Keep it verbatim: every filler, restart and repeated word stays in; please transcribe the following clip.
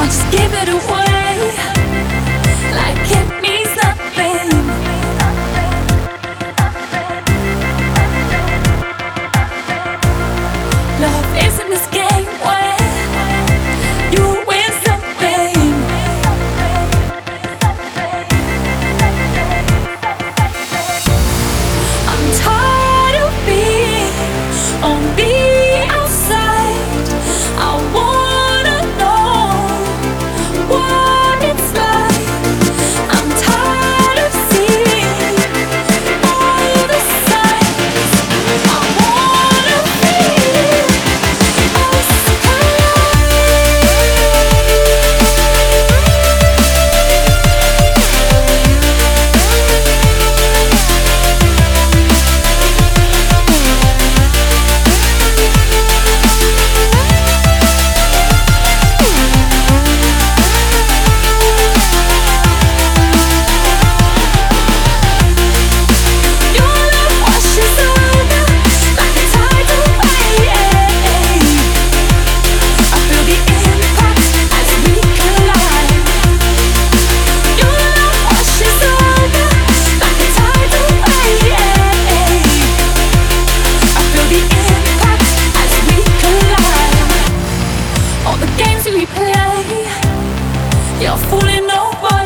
just give it away like it means nothing. Love isn't this game where you win something. I'm tired of being on the outside. I wanna know what it's like. I'm tired of seeing all the signs. I wanna feel us you're fooling nobody.